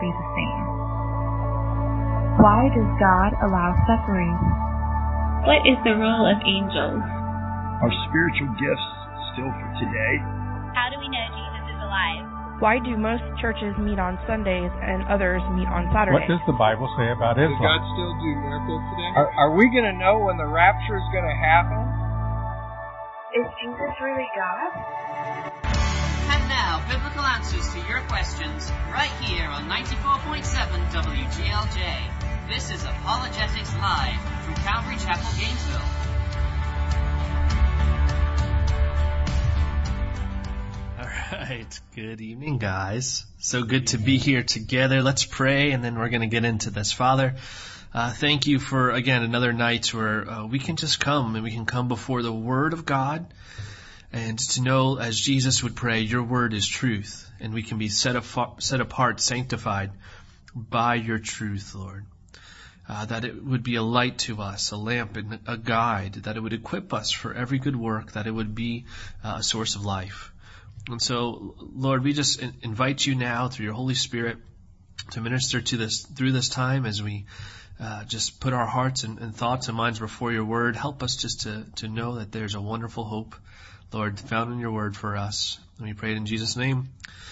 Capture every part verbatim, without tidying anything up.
be the same. Why does God allow suffering? What is the role of angels? Are spiritual gifts still for today? How do we know Jesus is alive? Why do most churches meet on Sundays and others meet on Saturdays? What does the Bible say about Islam? Does God still do miracles today? Are, are we going to know when the rapture is going to happen? Is Jesus really God? And now, biblical answers to your questions, right here on ninety-four point seven W G L J. This is Apologetics Live from Calvary Chapel, Gainesville. Right. Good evening, guys. So good to be here together. Let's pray, and then we're going to get into this. Father, uh, thank you for, again, another night where uh, we can just come, and we can come before the Word of God, and to know, as Jesus would pray, your Word is truth, and we can be set, af- set apart, sanctified by your truth, Lord. Uh, that it would be a light to us, a lamp and a guide, that it would equip us for every good work, that it would be uh, a source of life. And so, Lord, we just invite you now through your Holy Spirit to minister to this through this time as we uh, just put our hearts and, and thoughts and minds before your word. Help us just to, to know that there's a wonderful hope, Lord, found in your word for us. And we pray it in Jesus' name.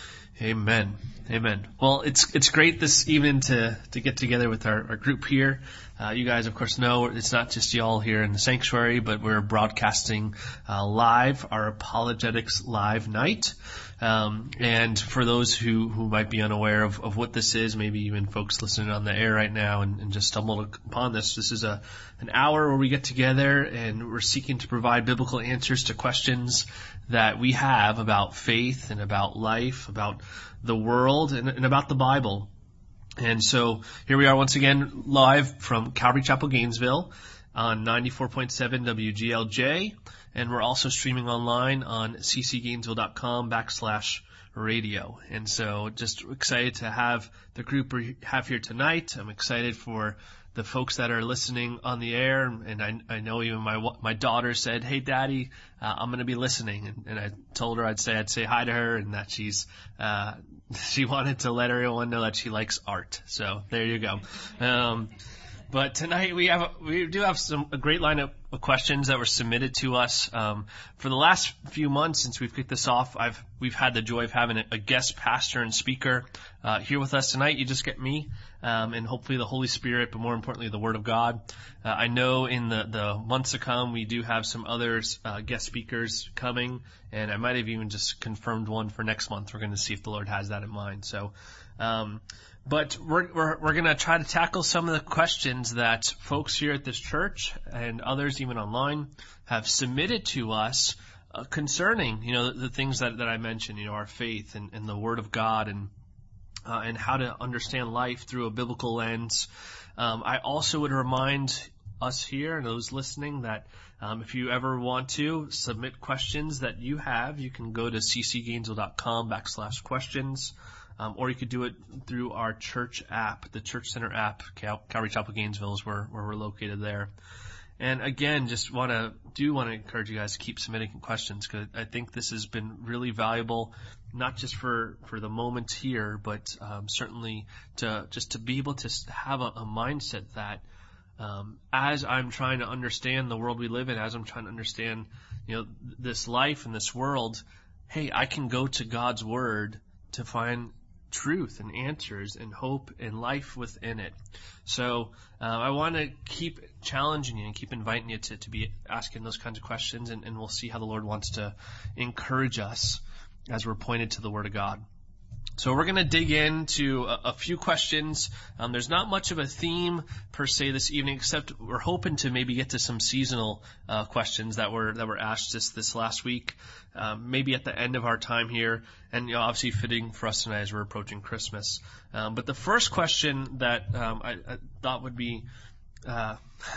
Amen. Amen. Well, it's it's great this evening to, to get together with our, our group here. Uh, you guys, of course, know it's not just y'all here in the sanctuary, but we're broadcasting uh, live, our Apologetics Live night. Um, and for those who, who might be unaware of, of what this is, maybe even folks listening on the air right now and, and just stumbled upon this, this is a an hour where we get together and we're seeking to provide biblical answers to questions that we have about faith and about life, about the world, and, and about the Bible. And so here we are once again live from Calvary Chapel, Gainesville on ninety-four point seven W G L J. And we're also streaming online on ccgainesville.com backslash radio. And so just excited to have the group we have here tonight. I'm excited for the folks that are listening on the air. And I, I know even my my daughter said, hey, Daddy, uh, I'm going to be listening. And, and I told her I'd say I'd say hi to her and that she's uh, she wanted to let everyone know that she likes art. So there you go. Um, But tonight we have we do have some a great lineup of questions that were submitted to us. Um, for the last few months since we've kicked this off, I've we've had the joy of having a, a guest pastor and speaker uh, here with us tonight. You just get me um, and hopefully the Holy Spirit, but more importantly the Word of God. Uh, I know in the, the months to come we do have some other uh, guest speakers coming, and I might have even just confirmed one for next month. We're going to see if the Lord has that in mind. So. Um, But we're we're, we're going to try to tackle some of the questions that folks here at this church and others even online have submitted to us uh, concerning, you know, the, the things that, that I mentioned, you know, our faith and, and the Word of God and uh, and how to understand life through a biblical lens. Um, I also would remind us here and those listening that um, if you ever want to submit questions that you have, you can go to ccgainesville.com backslash questions. Um, or you could do it through our church app, the Church Center app. Cal- Calvary Chapel Gainesville is where, where we're located there. And again, just want to do want to encourage you guys to keep submitting questions because I think this has been really valuable, not just for, for the moment here, but um, certainly to just to be able to have a, a mindset that um, as I'm trying to understand the world we live in, as I'm trying to understand, you know, this life and this world, hey, I can go to God's Word to find truth and answers and hope and life within it. So uh, I want to keep challenging you and keep inviting you to, to be asking those kinds of questions, and, and we'll see how the Lord wants to encourage us as we're pointed to the Word of God. So we're going to dig into a, a few questions. Um, there's not much of a theme per se this evening, except we're hoping to maybe get to some seasonal uh, questions that were that were asked this this last week, um, maybe at the end of our time here, and you know, obviously fitting for us tonight as we're approaching Christmas. Um, but the first question that um, I, I thought would be uh,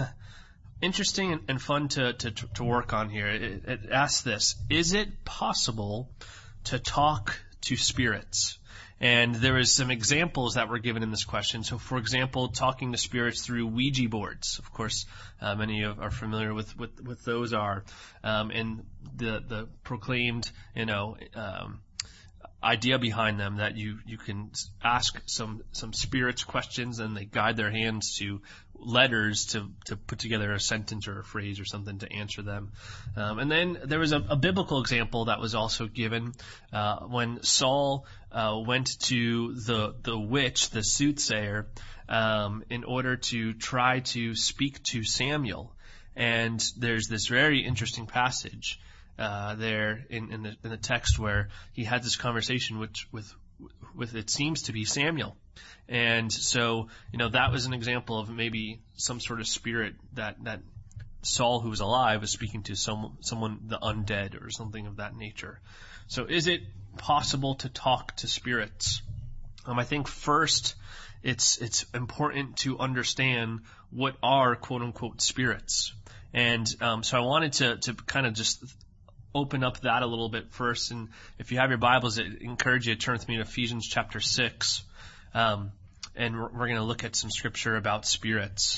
interesting and, and fun to, to to work on here, it, it asks this: is it possible to talk to spirits? And there is some examples that were given in this question. So, for example, talking to spirits through Ouija boards. Of course, uh, many of are familiar with with, with those are. Um, and the the proclaimed, you know, um, idea behind them that you, you can ask some, some spirits questions and they guide their hands to letters to, to put together a sentence or a phrase or something to answer them. Um, and then there was a, a biblical example that was also given, uh, when Saul, uh, went to the, the witch, the soothsayer, um, in order to try to speak to Samuel. And there's this very interesting passage uh, there in, in, the, in the text where he had this conversation which, with, with it seems to be Samuel. And so, you know, that was an example of maybe some sort of spirit that, that Saul, who was alive, was speaking to some, someone, the undead or something of that nature. So is it possible to talk to spirits? Um, I think first it's, it's important to understand what are quote unquote spirits. And um, so I wanted to, to kind of just open up that a little bit first. And if you have your Bibles, I encourage you to turn with me to Ephesians chapter six. Um, and we're, we're going to look at some scripture about spirits.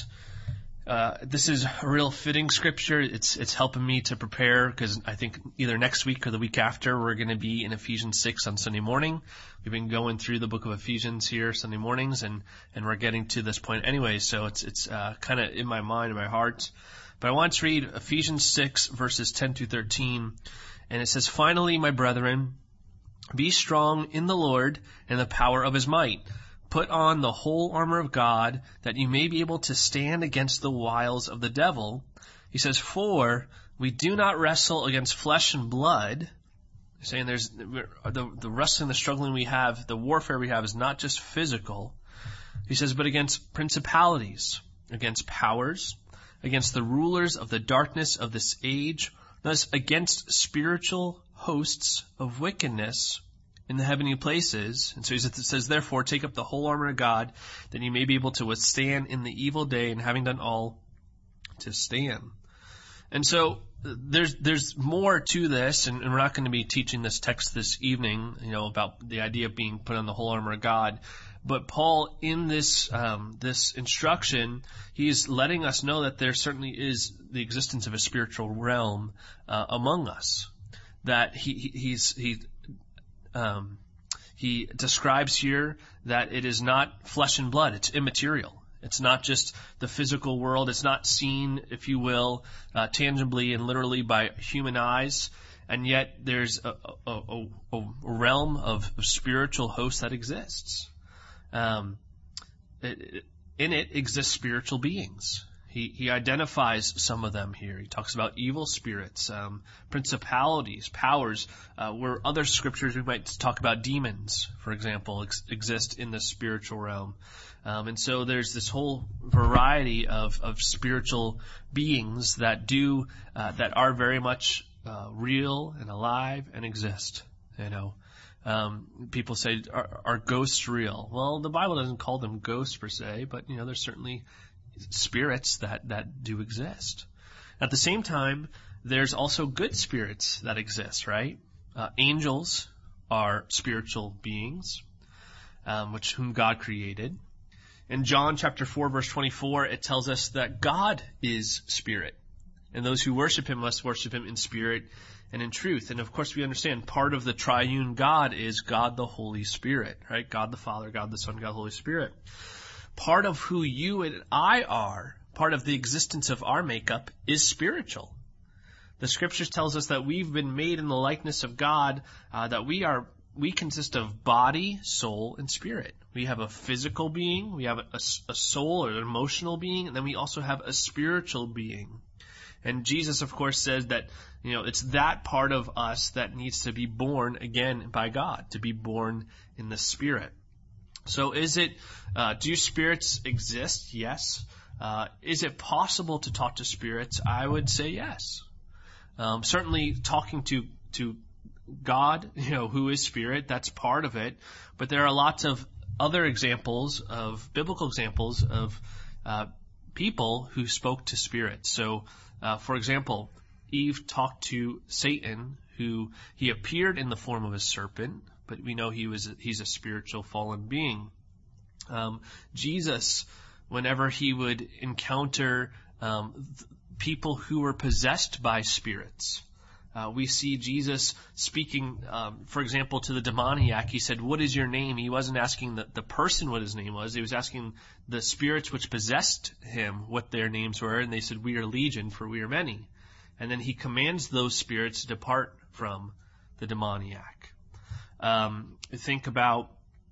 Uh, this is a real fitting scripture. It's it's helping me to prepare because I think either next week or the week after we're going to be in Ephesians six on Sunday morning. We've been going through the book of Ephesians here Sunday mornings, and, and we're getting to this point anyway. So it's it's uh, kind of in my mind and my heart. But I want to read Ephesians six, verses ten through thirteen. And it says, "Finally, my brethren, be strong in the Lord and the power of his might. Put on the whole armor of God, that you may be able to stand against the wiles of the devil." He says, "For we do not wrestle against flesh and blood." He's saying there's the, the wrestling, the struggling we have, the warfare we have is not just physical. He says, "But against principalities, against powers, against the rulers of the darkness of this age, thus against spiritual hosts of wickedness in the heavenly places." And so he says, "Therefore, take up the whole armor of God, that you may be able to withstand in the evil day, and having done all, to stand." And so there's there's more to this, and, and we're not going to be teaching this text this evening, you know, about the idea of being put on the whole armor of God. But Paul, in this um, this instruction, he's letting us know that there certainly is the existence of a spiritual realm uh, among us. That he he's he um, he describes here that it is not flesh and blood; it's immaterial. It's not just the physical world. It's not seen, if you will, uh, tangibly and literally by human eyes. And yet, there's a, a, a, a realm of, of spiritual hosts that exists. Um, it, in it exist spiritual beings. He, he identifies some of them here. He talks about evil spirits, um, principalities, powers, uh, where other scriptures we might talk about demons, for example, ex- exist in the spiritual realm. Um, and so there's this whole variety of, of spiritual beings that do, uh, that are very much, uh, real and alive and exist, you know. Um, people say, are, are ghosts real? Well, the Bible doesn't call them ghosts per se, but, you know, there's certainly spirits that, that do exist. At the same time, there's also good spirits that exist, right? Uh, angels are spiritual beings, um, which whom God created. In John chapter four, verse twenty-four, it tells us that God is spirit, and those who worship him must worship him in spirit and in truth. And of course we understand part of the triune God is God the Holy Spirit, right? God the Father, God the Son, God the Holy Spirit. Part of who you and I are, part of the existence of our makeup, is spiritual. The scriptures tells us that we've been made in the likeness of God, uh, that we are, we consist of body, soul, and spirit. We have a physical being, we have a, a soul or an emotional being, and then we also have a spiritual being. And Jesus, of course, says that, you know, it's that part of us that needs to be born again by God, to be born in the Spirit. So is it, uh, do spirits exist? Yes. Uh, is it possible to talk to spirits? I would say yes. Um, certainly talking to, to God, you know, who is spirit, that's part of it. But there are lots of other examples of, biblical examples of, uh, people who spoke to spirits. So, uh, for example, Eve talked to Satan, who he appeared in the form of a serpent, but we know he was, he's a spiritual fallen being. Um, Jesus, whenever he would encounter, um, th- people who were possessed by spirits, Uh, we see Jesus speaking, um, for example, to the demoniac. He said, "What is your name?" He wasn't asking the, the person what his name was. He was asking the spirits which possessed him what their names were. And they said, "We are legion, for we are many." And then he commands those spirits to depart from the demoniac. Um, think about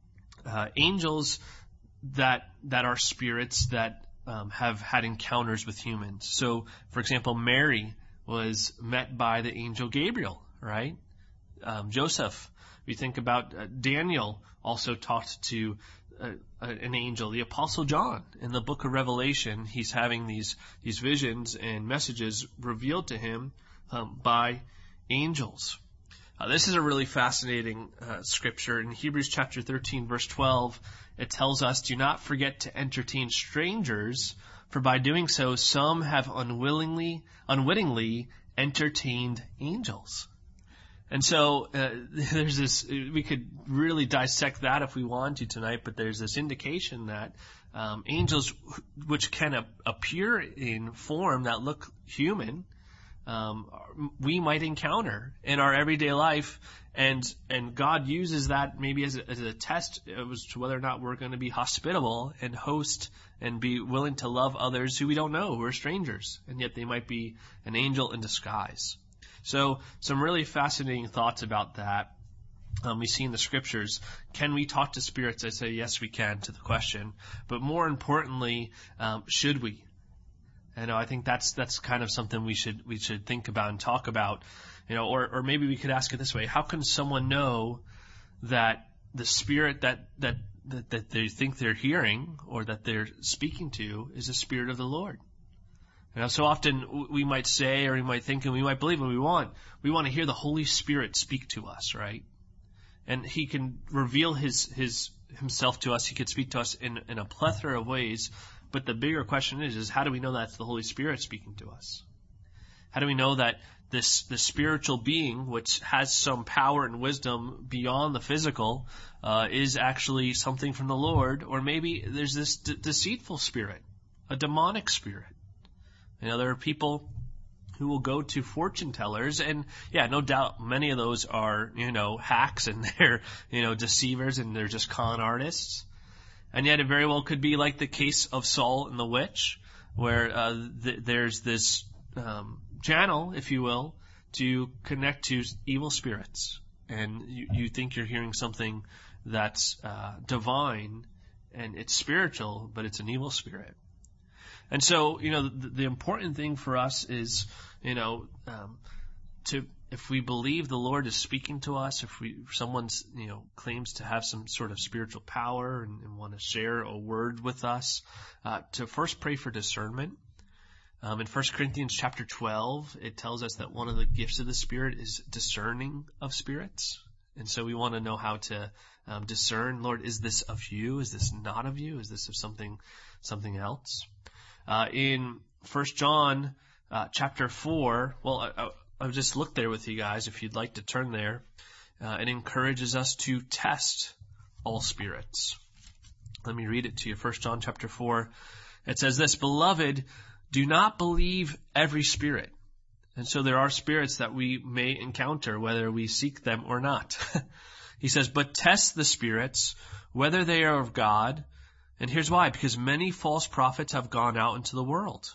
uh, angels that that are spirits that um, have had encounters with humans. So, for example, Mary was met by the angel Gabriel, right? Um, Joseph. We think about uh, Daniel also talked to uh, an angel. The Apostle John in the book of Revelation, he's having these these visions and messages revealed to him um, by angels. Uh, this is a really fascinating uh, scripture. In Hebrews chapter thirteen, verse twelve, it tells us, "Do not forget to entertain strangers, for by doing so, some have unwillingly, unwittingly entertained angels." And so uh, there's this, we could really dissect that if we want to tonight, but there's this indication that um, angels, which can a- appear in form that look human, um, we might encounter in our everyday life, and and God uses that maybe as a, as a test as to whether or not we're going to be hospitable and host and be willing to love others who we don't know, who are strangers, and yet they might be an angel in disguise. So some really fascinating thoughts about that. Um, we see in the scriptures, can we talk to spirits? I say yes, we can, to the question. But more importantly, um, should we? And I think that's that's kind of something we should we should think about and talk about. You know, or or maybe we could ask it this way: how can someone know that the spirit that that that, that they think they're hearing or that they're speaking to is the Spirit of the Lord? You know, so often we might say, or we might think, and we might believe what we want. We want to hear the Holy Spirit speak to us, right? And He can reveal His His Himself to us. He can speak to us in in a plethora of ways. But the bigger question is, is how do we know that's the Holy Spirit speaking to us? How do we know that this the spiritual being, which has some power and wisdom beyond the physical, uh, is actually something from the Lord? Or maybe there's this de- deceitful spirit, a demonic spirit. You know, there are people who will go to fortune tellers, and yeah, no doubt many of those are, you know, hacks, and they're, you know, deceivers, and they're just con artists. And yet it very well could be like the case of Saul and the witch, where uh, th- there's this um, channel, if you will, to connect to evil spirits. And you, you think you're hearing something that's uh, divine, and it's spiritual, but it's an evil spirit. And so, you know, the, the important thing for us is, you know, um, to if we believe the Lord is speaking to us, if we if someone's, you know, claims to have some sort of spiritual power and, and want to share a word with us, uh, to first pray for discernment. Um, in First Corinthians chapter twelve, it tells us that one of the gifts of the Spirit is discerning of spirits. And so we want to know how to um, discern, Lord, is this of you? Is this not of you? Is this of something something else? Uh, in First John uh, chapter four, well, I, I, I've just looked there with you guys, if you'd like to turn there. Uh, it encourages us to test all spirits. Let me read it to you. First John chapter four. It says this: "Beloved, do not believe every spirit." And so there are spirits that we may encounter, whether we seek them or not. He says, "But test the spirits, whether they are of God." And here's why: because many false prophets have gone out into the world.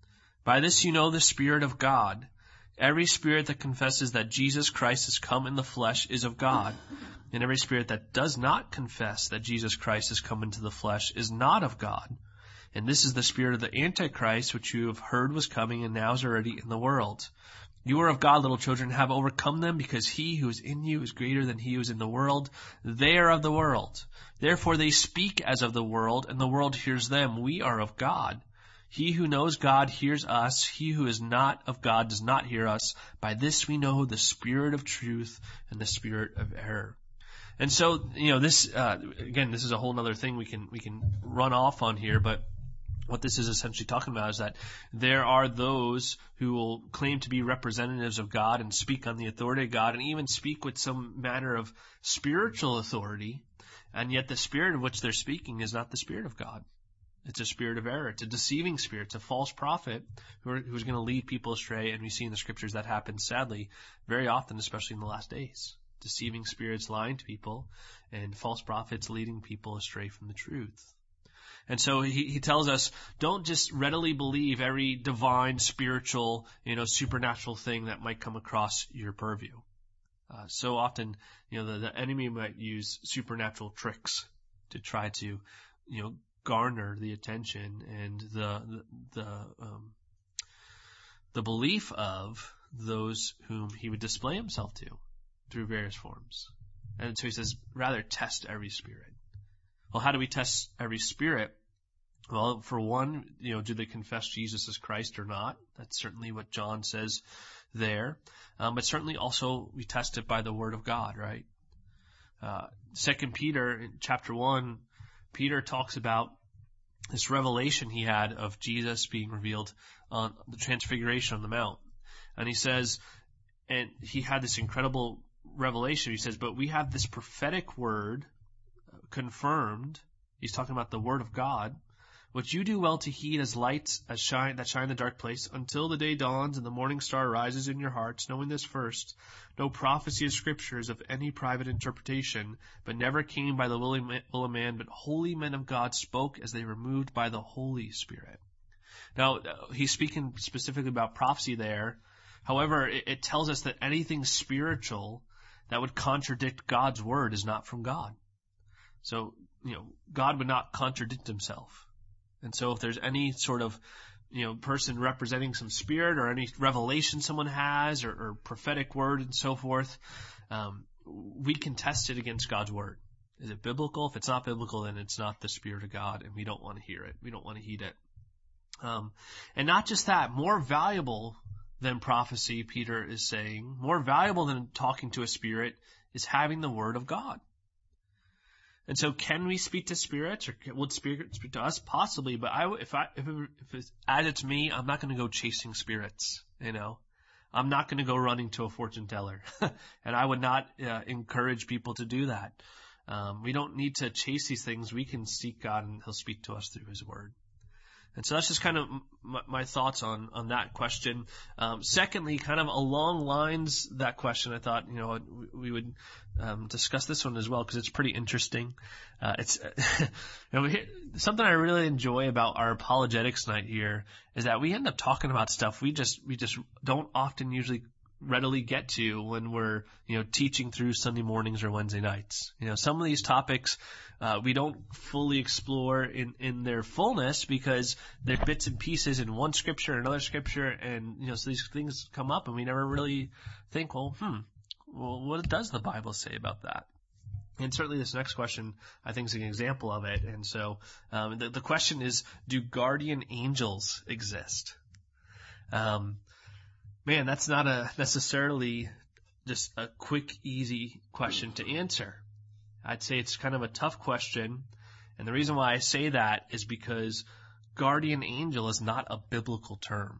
By this you know the Spirit of God. Every spirit that confesses that Jesus Christ has come in the flesh is of God. And every spirit that does not confess that Jesus Christ has come into the flesh is not of God. And this is the spirit of the Antichrist, which you have heard was coming and now is already in the world. You are of God, little children, have overcome them, because he who is in you is greater than he who is in the world. They are of the world. Therefore they speak as of the world, and the world hears them. We are of God. He who knows God hears us. He who is not of God does not hear us. By this we know the spirit of truth and the spirit of error. And so, you know, this, uh, again, this is a whole other thing we can, we can run off on here, but what this is essentially talking about is that there are those who will claim to be representatives of God and speak on the authority of God and even speak with some manner of spiritual authority, and yet the spirit of which they're speaking is not the Spirit of God. It's a spirit of error. It's a deceiving spirit. It's a false prophet who are, who's going to lead people astray. And we see in the scriptures that happens, sadly, very often, especially in the last days. Deceiving spirits lying to people and false prophets leading people astray from the truth. And so he, he tells us, don't just readily believe every divine, spiritual, you know, supernatural thing that might come across your purview. Uh, so often, you know, the, the enemy might use supernatural tricks to try to, you know, garner the attention and the, the, the, um, the belief of those whom he would display himself to through various forms. And so he says, rather test every spirit. Well, how do we test every spirit? Well, for one, you know, do they confess Jesus as Christ or not? That's certainly what John says there. Um, but certainly also we test it by the Word of God, right? Uh, Second Peter, in chapter one, Peter talks about this revelation he had of Jesus being revealed on the Transfiguration on the Mount. And he says, and he had this incredible revelation. He says, but we have this prophetic word confirmed. He's talking about the Word of God, which you do well to heed as lights as shine that shine in the dark place until the day dawns and the morning star rises in your hearts, knowing this first, no prophecy of Scripture is of any private interpretation, but never came by the will of man, but holy men of God spoke as they were moved by the Holy Spirit. Now, he's speaking specifically about prophecy there. However, it, it tells us that anything spiritual that would contradict God's word is not from God. So, you know, God would not contradict himself. And so if there's any sort of, you know, person representing some spirit or any revelation someone has or, or prophetic word and so forth, um, we can test it against God's word. Is it biblical? If it's not biblical, then it's not the Spirit of God, and we don't want to hear it. We don't want to heed it. Um, and not just that, more valuable than prophecy, Peter is saying, more valuable than talking to a spirit is having the word of God. And so can we speak to spirits, or would spirits speak to us? Possibly, but I, if I, if, it, if it's, as it's me, I'm not going to go chasing spirits, you know. I'm not going to go running to a fortune teller. And I would not uh, encourage people to do that. Um, we don't need to chase these things. We can seek God and he'll speak to us through his word. And so that's just kind of my, my thoughts on, on that question. Um, secondly, kind of along lines that question, I thought, you know, we, we would, um, discuss this one as well because it's pretty interesting. Uh, it's, you know, we, something I really enjoy about our apologetics night here is that we end up talking about stuff we just, we just don't often usually readily get to when we're, you know, teaching through Sunday mornings or Wednesday nights. You know, some of these topics, uh, we don't fully explore in, in their fullness because they're bits and pieces in one scripture and another scripture. And, you know, so these things come up and we never really think, well, hmm, well, what does the Bible say about that? And certainly this next question, I think, is an example of it. And so, um, the, the question is, do guardian angels exist? Um, Man, that's not a necessarily just a quick, easy question to answer. I'd say it's kind of a tough question. And the reason why I say that is because guardian angel is not a biblical term.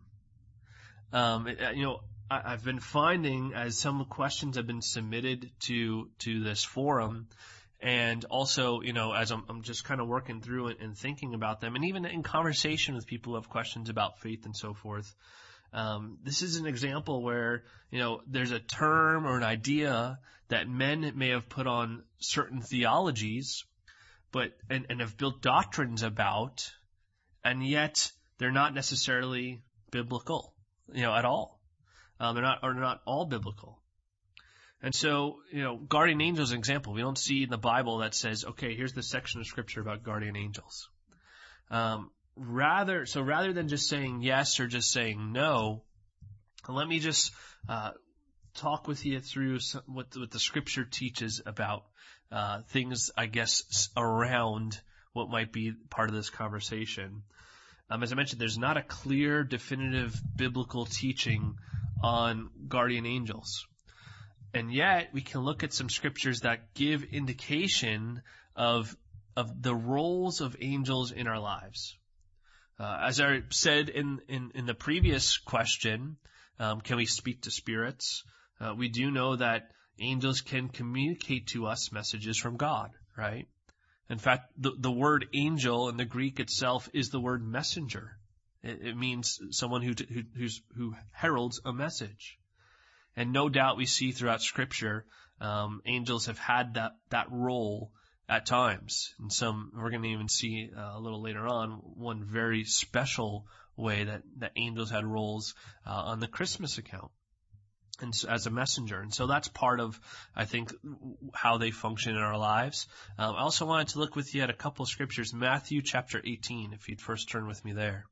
Um, it, you know, I, I've been finding as some questions have been submitted to, to this forum, and also, you know, as I'm, I'm just kind of working through it and thinking about them, and even in conversation with people who have questions about faith and so forth, Um, this is an example where, you know, there's a term or an idea that men may have put on certain theologies, but, and, and have built doctrines about, and yet they're not necessarily biblical, you know, at all. Um, they're not, or not all biblical. And so, you know, guardian angels, an example, we don't see in the Bible that says, okay, here's the section of scripture about guardian angels. Um, Rather, so rather than just saying yes or just saying no, let me just uh, talk with you through some, what, what the scripture teaches about uh, things, I guess, around what might be part of this conversation. Um, as I mentioned, there's not a clear, definitive biblical teaching on guardian angels. And yet, we can look at some scriptures that give indication of of the roles of angels in our lives. Uh, as I said in, in, in the previous question, um, can we speak to spirits? Uh, we do know that angels can communicate to us messages from God, right? In fact, the, the word angel in the Greek itself is the word messenger. It, it means someone who, who, who's, who heralds a message. And no doubt we see throughout Scripture, um, angels have had that, that role at times. And some, we're going to even see uh, a little later on, one very special way that, that angels had roles uh, on the Christmas account. And so, as a messenger. And so that's part of, I think, how they function in our lives. Um, I also wanted to look with you at a couple of scriptures. Matthew chapter eighteen, if you'd first turn with me there.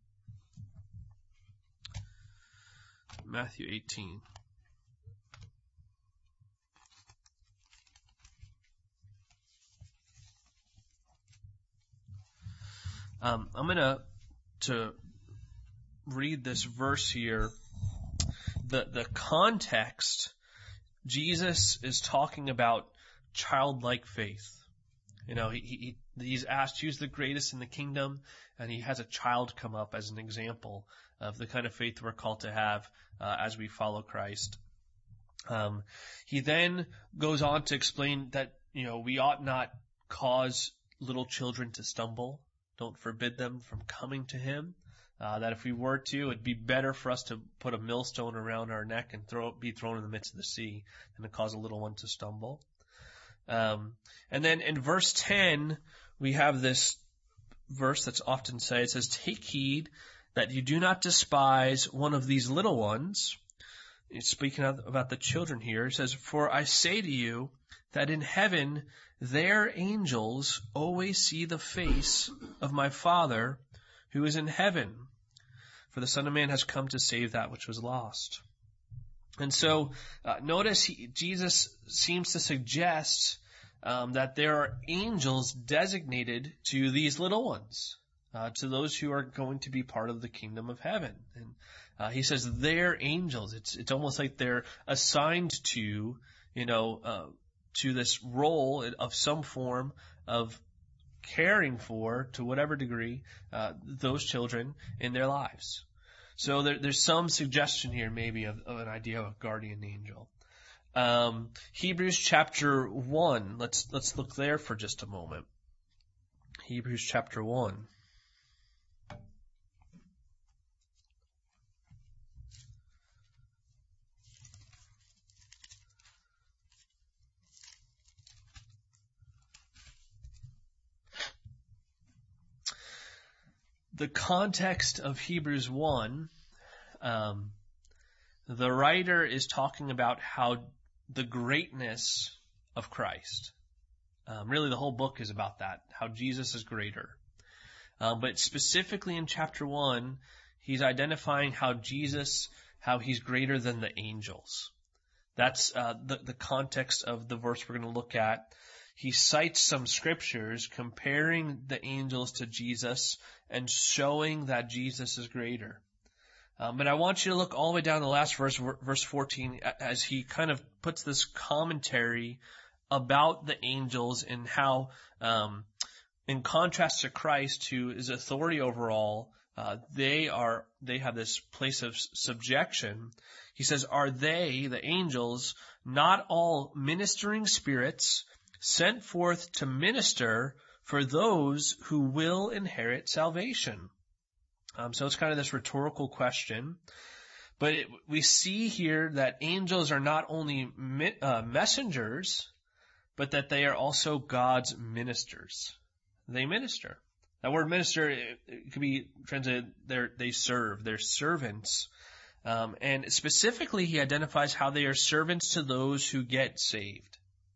Matthew eighteen. Um, I'm going to to read this verse here. The the context, Jesus is talking about childlike faith. You know, he, he he's asked who's the greatest in the kingdom, and he has a child come up as an example of the kind of faith we're called to have uh, as we follow Christ. Um, he then goes on to explain that, you know, we ought not cause little children to stumble. Don't forbid them from coming to him. Uh, that if we were to, it'd be better for us to put a millstone around our neck and throw be thrown in the midst of the sea than to cause a little one to stumble. Um, and then in verse ten, we have this verse that's often said. It says, "Take heed that you do not despise one of these little ones." It's speaking about the children here. It says, "For I say to you that in heaven their angels always see the face of my Father who is in heaven. For the Son of Man has come to save that which was lost." And so, uh, notice he, Jesus seems to suggest um, that there are angels designated to these little ones, uh, to those who are going to be part of the kingdom of heaven. And uh, he says they're angels. It's it's almost like they're assigned to, you know, uh, to this role of some form of caring for, to whatever degree, uh, those children in their lives. So there, there's some suggestion here maybe of, of an idea of a guardian angel. Um, Hebrews chapter one, let's, let's look there for just a moment. Hebrews chapter one. The context of Hebrews one, um, the writer is talking about how the greatness of Christ. Um, really, the whole book is about that, how Jesus is greater. Um, but specifically in chapter one, he's identifying how Jesus, how he's greater than the angels. That's uh, the, the context of the verse we're going to look at. He cites some scriptures comparing the angels to Jesus and showing that Jesus is greater. Um, but I want you to look all the way down to the last verse, verse fourteen, as he kind of puts this commentary about the angels and how, um, in contrast to Christ, who is authority over all, uh, they are, they have this place of subjection. He says, "Are they, the angels, not all ministering spirits, sent forth to minister for those who will inherit salvation?" Um, so it's kind of this rhetorical question. But it, we see here that angels are not only mi- uh, messengers, but that they are also God's ministers. They minister. That word minister, it, it could be translated, they're, they serve, they're servants. Um, and specifically, he identifies how they are servants to those who get saved.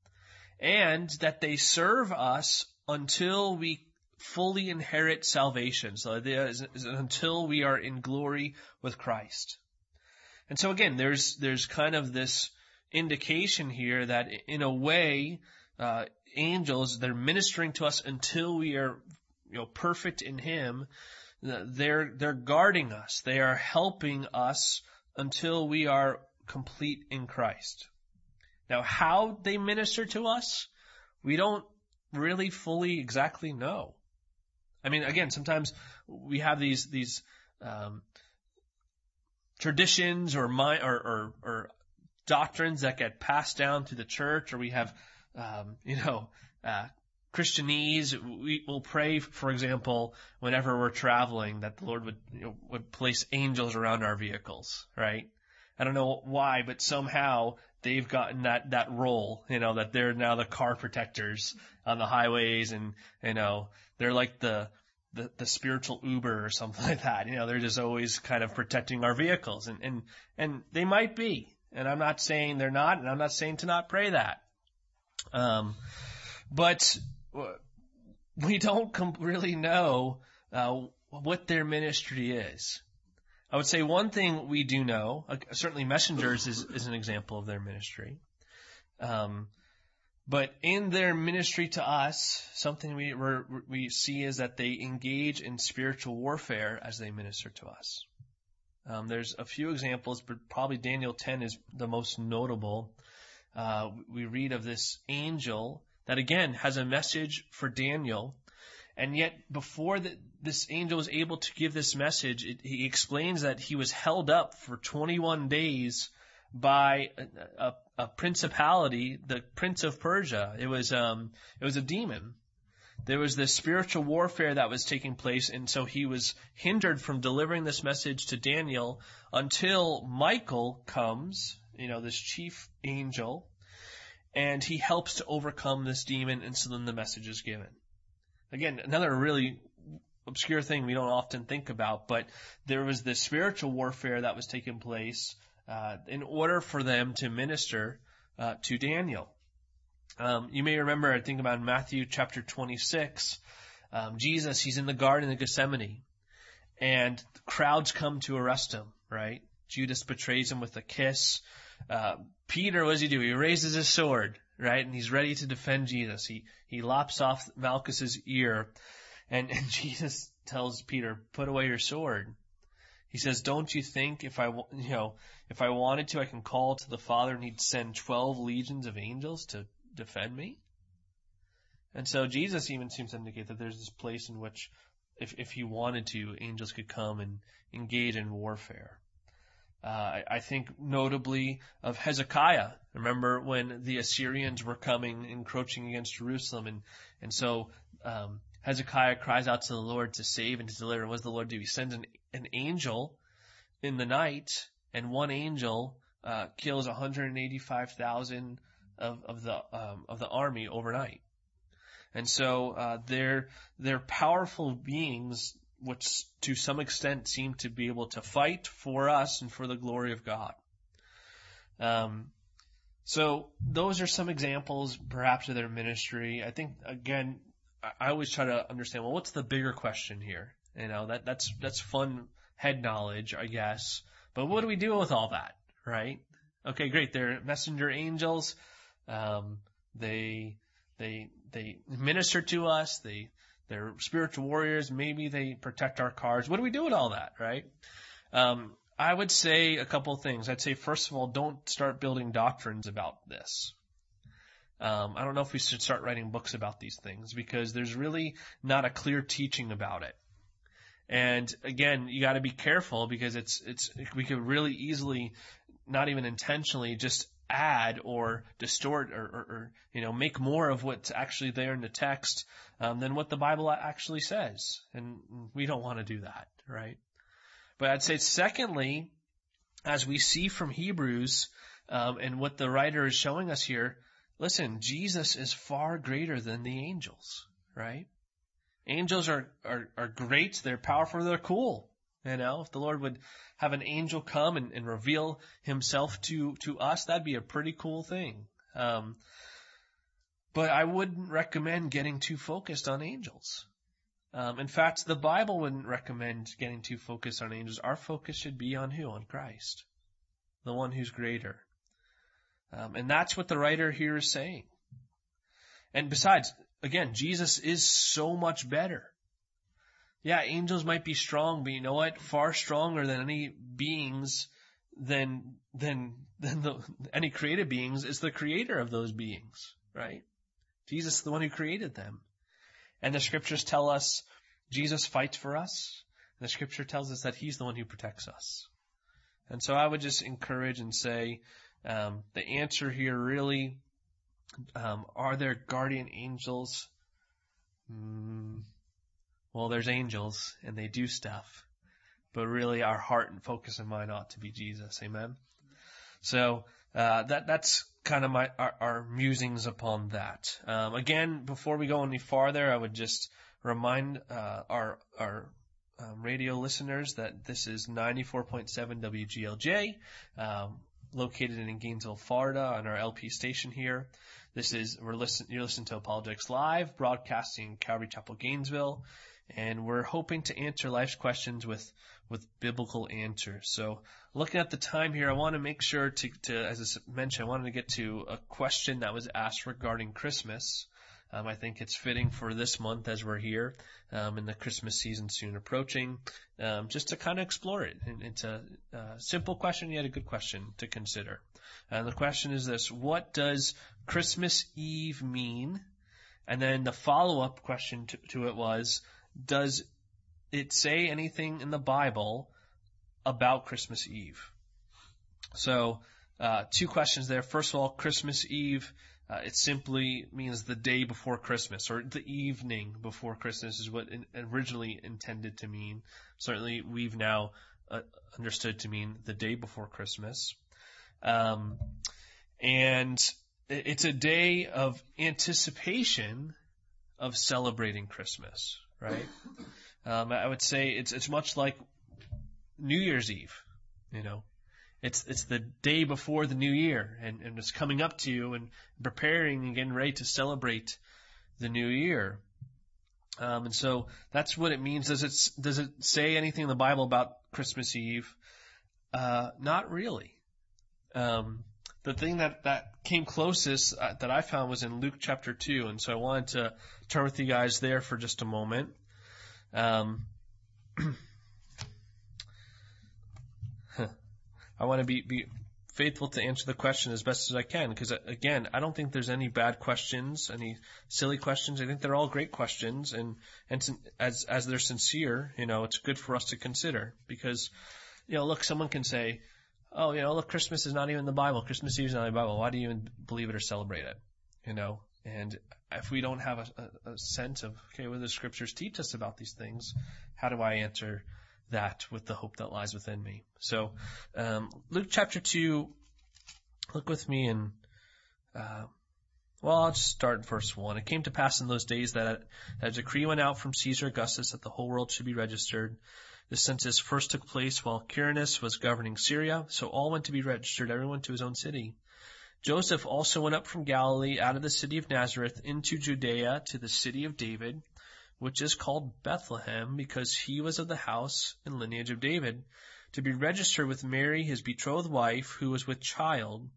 And that they serve us until we fully inherit salvation. So until we are in glory with Christ. And so again, there's there's kind of this indication here that in a way, uh, angels, they're ministering to us until we are, you know, perfect in Him. They're they're guarding us. They are helping us until we are complete in Christ. Now, how they minister to us, we don't really fully exactly know. I mean, again, sometimes we have these these um, traditions or, my, or, or or doctrines that get passed down through the church, or we have, um, you know, uh, Christianese, we will pray, for example, whenever we're traveling, that the Lord would, you know, would place angels around our vehicles, right? I don't know why, but somehow they've gotten that, that role, you know, that they're now the car protectors on the highways, and, you know, they're like the, the, the spiritual Uber or something like that. You know, they're just always kind of protecting our vehicles, and, and, and they might be. And I'm not saying they're not, and I'm not saying to not pray that. Um, but we don't com- really know, uh, what their ministry is. I would say one thing we do know, uh, certainly messengers is, is an example of their ministry. Um, but in their ministry to us, something we we're, we see is that they engage in spiritual warfare as they minister to us. Um, there's a few examples, but probably Daniel ten is the most notable. Uh, we read of this angel that again has a message for Daniel. And yet, before the, this angel was able to give this message, it, he explains that he was held up for twenty-one days by a, a, a principality, the Prince of Persia. It was um, it was a demon. There was this spiritual warfare that was taking place, and so he was hindered from delivering this message to Daniel until Michael comes, you know, this chief angel, and he helps to overcome this demon, and so then the message is given. Again, another really obscure thing we don't often think about, but there was this spiritual warfare that was taking place uh, in order for them to minister uh, to Daniel. Um, you may remember, I think about Matthew chapter twenty-six, um, Jesus, he's in the Garden of Gethsemane, and crowds come to arrest him, right? Judas betrays him with a kiss. Uh, Peter, what does he do? He raises his sword, right? And he's ready to defend Jesus. He, he lops off Malchus's ear, and, and Jesus tells Peter, put away your sword. He says, don't you think if I, you know, if I wanted to, I can call to the Father and he'd send twelve legions of angels to defend me? And so Jesus even seems to indicate that there's this place in which if, if he wanted to, angels could come and engage in warfare. Uh, I, I think notably of Hezekiah. Remember when the Assyrians were coming, encroaching against Jerusalem, and, and so, um, Hezekiah cries out to the Lord to save and to deliver. And what does the Lord do? He sends an, an angel in the night, and one angel, uh, kills one hundred eighty-five thousand of, of the, um, of the army overnight. And so, uh, they're, they're powerful beings which to some extent seem to be able to fight for us and for the glory of God. Um, so those are some examples perhaps of their ministry. I think, again, I always try to understand, well, what's the bigger question here? You know, that, that's, that's fun head knowledge, I guess. But what do we do with all that, right? Okay, great. They're messenger angels. Um, they, they, they minister to us. They, They're spiritual warriors. Maybe they protect our cars. What do we do with all that, right? Um, I would say a couple of things. I'd say, first of all, don't start building doctrines about this. Um, I don't know if we should start writing books about these things because there's really not a clear teaching about it. And again, you got to be careful because it's it's we could really easily, not even intentionally, just add or distort or, or, or you know make more of what's actually there in the text um, than what the Bible actually says, and we don't want to do that, right? But I'd say secondly, as we see from Hebrews um, and what the writer is showing us here, listen, Jesus is far greater than the angels, right? Angels are are, are great, they're powerful, they're cool. You know, if the Lord would have an angel come and, and reveal himself to, to us, that'd be a pretty cool thing. Um, but I wouldn't recommend getting too focused on angels. Um, in fact, the Bible wouldn't recommend getting too focused on angels. Our focus should be on who? On Christ, the one who's greater. Um, and that's what the writer here is saying. And besides, again, Jesus is so much better. Yeah, angels might be strong, but you know what? Far stronger than any beings, than than than the, any created beings is the creator of those beings, right? Jesus is the one who created them. And the scriptures tell us Jesus fights for us. And the scripture tells us that he's the one who protects us. And so I would just encourage and say um, the answer here really, um, are there guardian angels? Mm, well, there's angels, and they do stuff. But really, our heart and focus and mind ought to be Jesus. Amen? So, uh, that, that's kind of my, our, our musings upon that. Um, again, before we go any farther, I would just remind, uh, our, our, um, radio listeners that this is ninety-four point seven W G L J, um, located in Gainesville, Florida, on our L P station here. This is, we're listening, you're listening to Apologetics Live, broadcasting Calvary Chapel, Gainesville. And we're hoping to answer life's questions with, with biblical answers. So looking at the time here, I want to make sure to, to, as I mentioned, I wanted to get to a question that was asked regarding Christmas. Um, I think it's fitting for this month as we're here, um, and the Christmas season soon approaching, um, just to kind of explore it. And it's a, a simple question, yet a good question to consider. And the question is this: what does Christmas Eve mean? And then the follow-up question to, to it was, does it say anything in the Bible about Christmas Eve? So, uh, two questions there. First of all, Christmas Eve, uh, it simply means the day before Christmas, or the evening before Christmas is what it originally intended to mean. Certainly, we've now uh, understood to mean the day before Christmas. Um, and it's a day of anticipation of celebrating Christmas. Right? Um, I would say it's it's much like New Year's Eve. You know, it's it's the day before the new year, and, and it's coming up to you and preparing and getting ready to celebrate the new year. Um, and so that's what it means. Does it does it say anything in the Bible about Christmas Eve? Uh, not really. Um, the thing that, that came closest uh, that I found was in Luke chapter two, and so I wanted to turn with you guys there for just a moment. Um, I want to be, be faithful to answer the question as best as I can, because again, I don't think there's any bad questions, any silly questions. I think they're all great questions, and and as as they're sincere, you know, it's good for us to consider. Because, you know, look, someone can say, oh, you know, look, Christmas is not even in the Bible. Christmas Eve is not in the Bible. Why do you even believe it or celebrate it? You know, and if we don't have a, a, a sense of, okay, what the scriptures teach us about these things, how do I answer that with the hope that lies within me? So, um, Luke chapter two, look with me and, uh, well, I'll just start in verse one. It came to pass in those days that a decree went out from Caesar Augustus that the whole world should be registered. The census first took place while Quirinius was governing Syria, so all went to be registered, everyone to his own city. Joseph also went up from Galilee out of the city of Nazareth into Judea to the city of David, which is called Bethlehem, because he was of the house and lineage of David, to be registered with Mary, his betrothed wife, who was with child.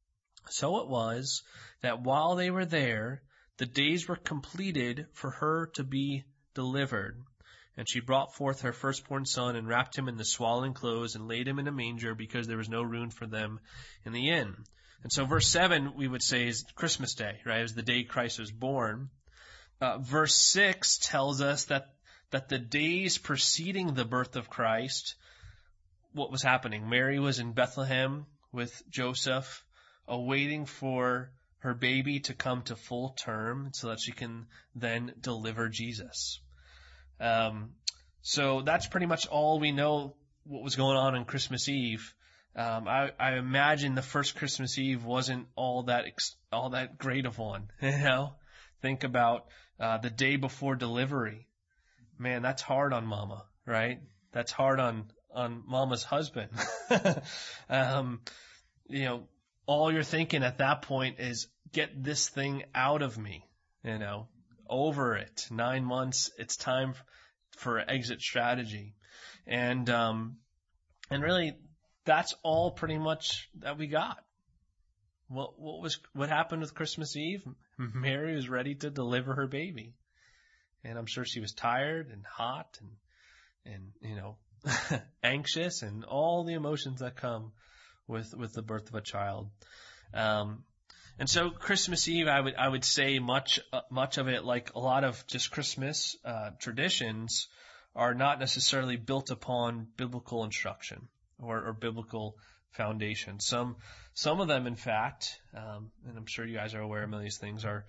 So it was that while they were there, the days were completed for her to be delivered. And she brought forth her firstborn son and wrapped him in the swaddling clothes and laid him in a manger, because there was no room for them in the inn. And so verse seven, we would say, is Christmas Day, right? It was the day Christ was born. Uh, verse six tells us that, that the days preceding the birth of Christ, what was happening? Mary was in Bethlehem with Joseph, awaiting for her baby to come to full term so that she can then deliver Jesus. Um, so that's pretty much all we know what was going on on Christmas Eve. Um, I, I imagine the first Christmas Eve wasn't all that, ex- all that great of one, you know? Think about, uh, the day before delivery. Man, that's hard on mama, right? That's hard on, on mama's husband. um, you know, all you're thinking at that point is, get this thing out of me, you know, over it. Nine months, it's time for exit strategy. And, um, and really, that's all pretty much that we got. What, what was, what happened with Christmas Eve? Mary was ready to deliver her baby. And I'm sure she was tired and hot and, and, you know, anxious and all the emotions that come with, with the birth of a child. Um, and so Christmas Eve, I would, I would say much, uh, much of it, like a lot of just Christmas, uh, traditions, are not necessarily built upon biblical instruction or, or biblical foundation. Some, some of them, in fact, um, and I'm sure you guys are aware of many of these things, are,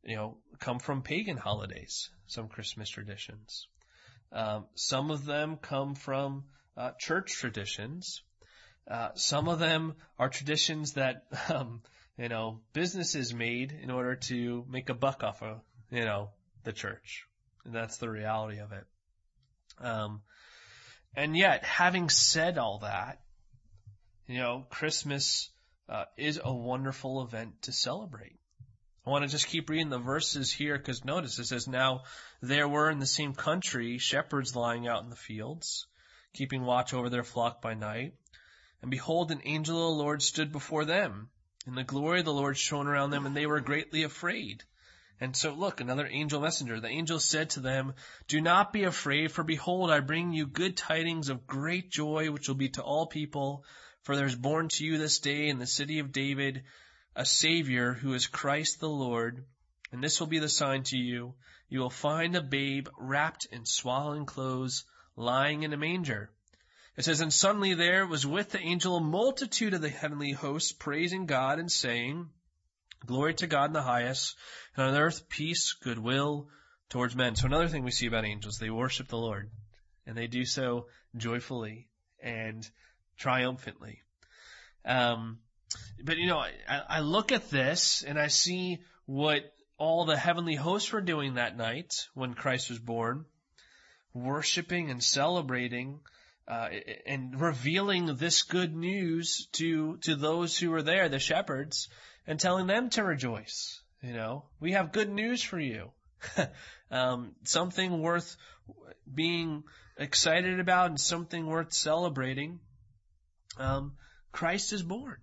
you know, come from pagan holidays, some Christmas traditions. Um, some of them come from uh, church traditions. Uh, some of them are traditions that, um, you know, businesses made in order to make a buck off of, you know, the church. And that's the reality of it. Um, and yet, having said all that, you know, Christmas uh, is a wonderful event to celebrate. I want to just keep reading the verses here because notice it says, now there were in the same country shepherds lying out in the fields, keeping watch over their flock by night. And behold, an angel of the Lord stood before them, and the glory of the Lord shone around them, and they were greatly afraid. And so look, another angel messenger. The angel said to them, do not be afraid, for behold, I bring you good tidings of great joy, which will be to all people. For there is born to you this day in the city of David a Savior, who is Christ the Lord. And this will be the sign to you. You will find a babe wrapped in swaddling clothes, lying in a manger. It says, and suddenly there was with the angel a multitude of the heavenly hosts, praising God and saying, glory to God in the highest, and on earth peace, goodwill towards men. So another thing we see about angels, they worship the Lord, and they do so joyfully and triumphantly. Um, but you know, I, I look at this and I see what all the heavenly hosts were doing that night when Christ was born, worshiping and celebrating Uh, and revealing this good news to, to those who were there, the shepherds, and telling them to rejoice. You know, we have good news for you. um, something worth being excited about and something worth celebrating. Um, Christ is born.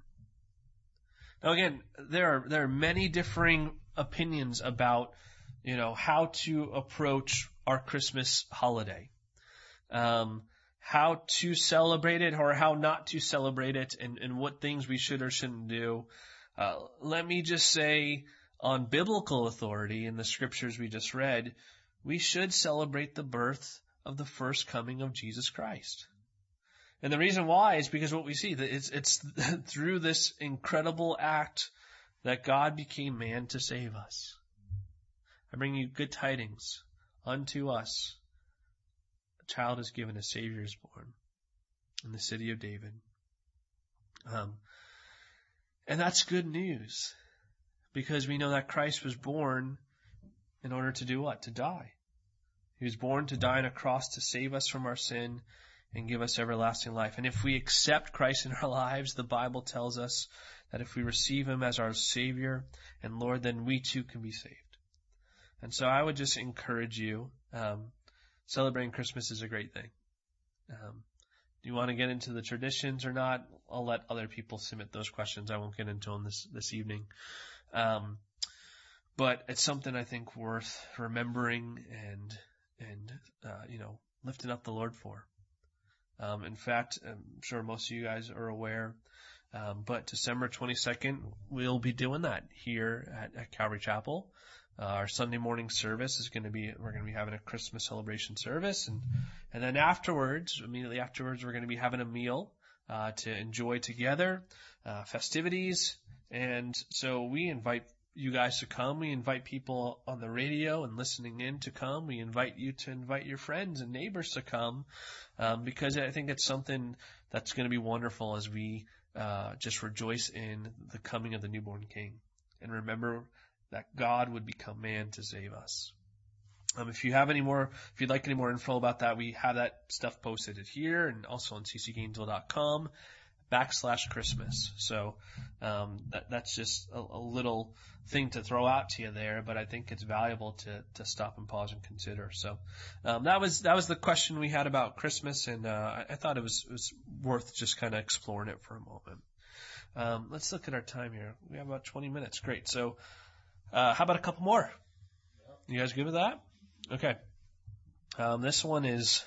Now again, there are, there are many differing opinions about, you know, how to approach our Christmas holiday. Um, how to celebrate it or how not to celebrate it, and, and what things we should or shouldn't do. Uh, let me just say, on biblical authority in the scriptures we just read, we should celebrate the birth of the first coming of Jesus Christ. And the reason why is because what we see, that it's, it's through this incredible act that God became man to save us. I bring you good tidings unto us. Child is given, a Savior is born in the city of David. Um, and that's good news because we know that Christ was born in order to do what? To die. He was born to die on a cross to save us from our sin and give us everlasting life. And if we accept Christ in our lives, the Bible tells us that if we receive Him as our Savior and Lord, then we too can be saved. And so I would just encourage you, um, celebrating Christmas is a great thing. Um, do you want to get into the traditions or not? I'll let other people submit those questions. I won't get into them this, this evening. Um, but it's something I think worth remembering and, and, uh, you know, lifting up the Lord for. Um, in fact, I'm sure most of you guys are aware, um, but December twenty-second, we'll be doing that here at, at Calvary Chapel. Uh, our Sunday morning service is going to be, we're going to be having a Christmas celebration service. And, and then afterwards, immediately afterwards, we're going to be having a meal, uh, to enjoy together, uh, festivities. And so we invite you guys to come. We invite people on the radio and listening in to come. We invite you to invite your friends and neighbors to come, um, because I think it's something that's going to be wonderful as we, uh, just rejoice in the coming of the newborn King. And remember that God would become man to save us. Um, if you have any more, if you'd like any more info about that, we have that stuff posted here and also on c c gainesville dot com backslash Christmas. So, um, that, that's just a, a little thing to throw out to you there, but I think it's valuable to, to stop and pause and consider. So, um, that was, that was the question we had about Christmas, and, uh, I, I thought it was, it was worth just kind of exploring it for a moment. Um, let's look at our time here. We have about twenty minutes. Great. So, Uh, how about a couple more? You guys good with that? Okay. Um, this one is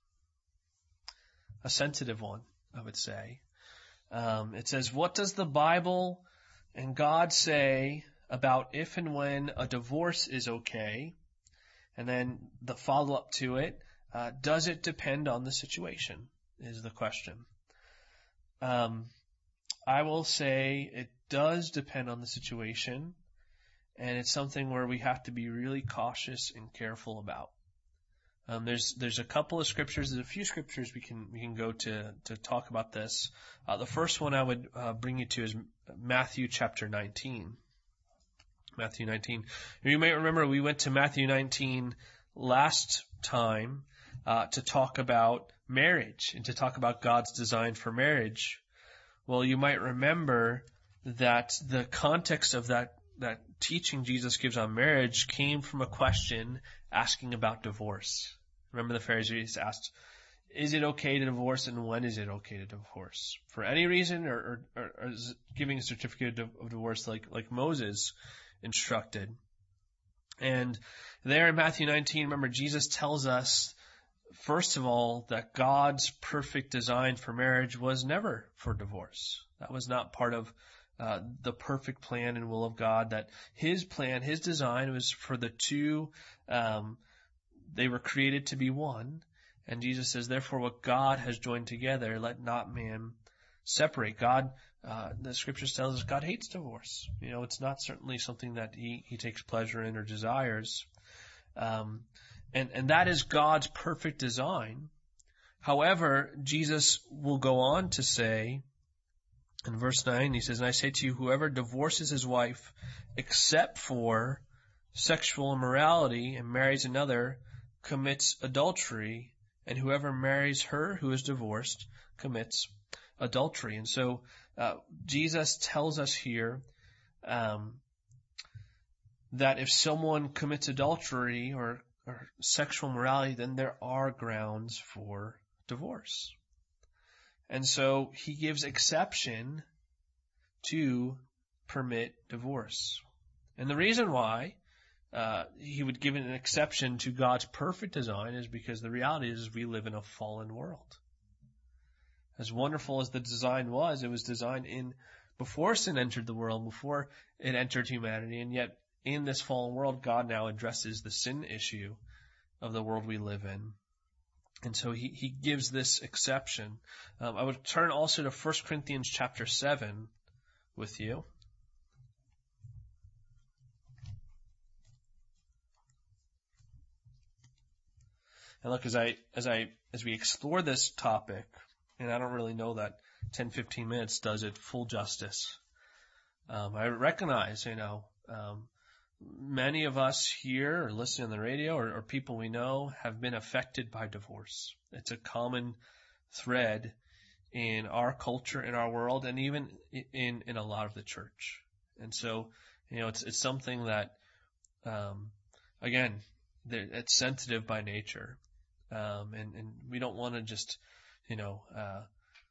a sensitive one, I would say. Um, it says, what does the Bible and God say about if and when a divorce is okay? And then the follow-up to it, uh, does it depend on the situation, is the question. Um, I will say it does depend on the situation. and it's something where we have to be really cautious and careful about. Um, there's there's a couple of scriptures, there's a few scriptures we can we can go to to talk about this. Uh, the first one I would uh, bring you to is Matthew chapter nineteen. Matthew nineteen. You may remember we went to Matthew nineteen last time uh, to talk about marriage and to talk about God's design for marriage. Well, you might remember that the context of that that teaching Jesus gives on marriage came from a question asking about divorce. Remember the Pharisees asked, is it okay to divorce, and when is it okay to divorce? For any reason, or, or, or is it giving a certificate of, of divorce like, like Moses instructed? And there in Matthew nineteen, remember Jesus tells us, first of all, that God's perfect design for marriage was never for divorce. That was not part of Uh, the perfect plan and will of God, that His plan, His design was for the two, um, they were created to be one. And Jesus says, therefore what God has joined together, let not man separate. God, uh, the scriptures tells us God hates divorce. You know, it's not certainly something that He, he takes pleasure in or desires. Um, and, and that is God's perfect design. However, Jesus will go on to say, in verse nine, he says, and I say to you, whoever divorces his wife except for sexual immorality and marries another commits adultery, and whoever marries her who is divorced commits adultery. And so uh, Jesus tells us here um, that if someone commits adultery or, or sexual immorality, then there are grounds for divorce. And so he gives exception to permit divorce. And the reason why uh, he would give an exception to God's perfect design is because the reality is we live in a fallen world. As wonderful as the design was, it was designed in before sin entered the world, before it entered humanity, and yet in this fallen world, God now addresses the sin issue of the world we live in. And so he, he gives this exception. Um, I would turn also to First Corinthians chapter seven with you. And look, as I, as I, as we explore this topic, and I don't really know that ten, fifteen minutes does it full justice. Um, I recognize, you know, um, many of us here or listening on the radio or, or people we know have been affected by divorce. It's a common thread in our culture, in our world, and even in, in a lot of the church. And so, you know, it's, it's something that, um, again, it's sensitive by nature. Um, and, and we don't want to just, you know, uh,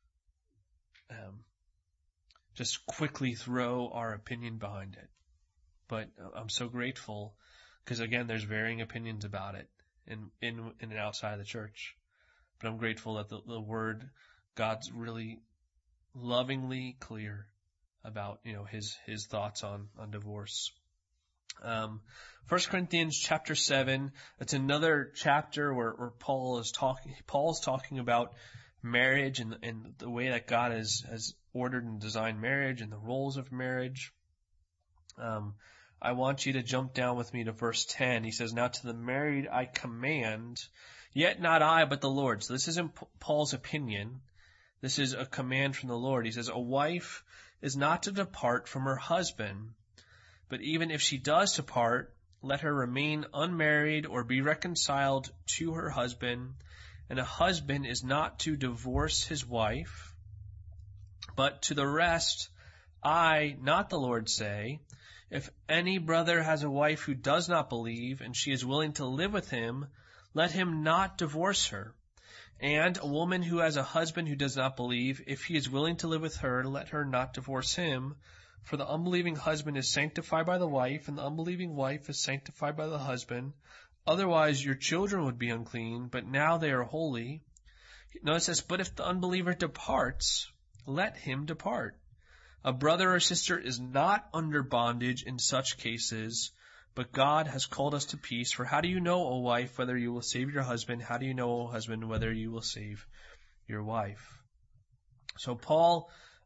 um, just quickly throw our opinion behind it. But I'm so grateful because, again, there's varying opinions about it in, in, in and outside of the church. But I'm grateful that the, the word, God's really lovingly clear about, you know, his, his thoughts on, on divorce. Um, First Corinthians chapter seven, it's another chapter where, where Paul is talking, Paul's talking about marriage and, and the way that God has, has ordered and designed marriage and the roles of marriage. Um, I want you to jump down with me to verse ten. He says, now to the married I command, yet not I, but the Lord. So this isn't Paul's opinion. This is a command from the Lord. He says, a wife is not to depart from her husband, but even if she does depart, let her remain unmarried or be reconciled to her husband. And a husband is not to divorce his wife, but to the rest I, not the Lord, say, if any brother has a wife who does not believe, and she is willing to live with him, let him not divorce her. And a woman who has a husband who does not believe, if he is willing to live with her, let her not divorce him. For the unbelieving husband is sanctified by the wife, and the unbelieving wife is sanctified by the husband. Otherwise your children would be unclean, but now they are holy. Notice this, but if the unbeliever departs, let him depart. A brother or sister is not under bondage in such cases, but God has called us to peace. For how do you know, O wife, whether you will save your husband? How do you know, O husband, whether you will save your wife? So Paul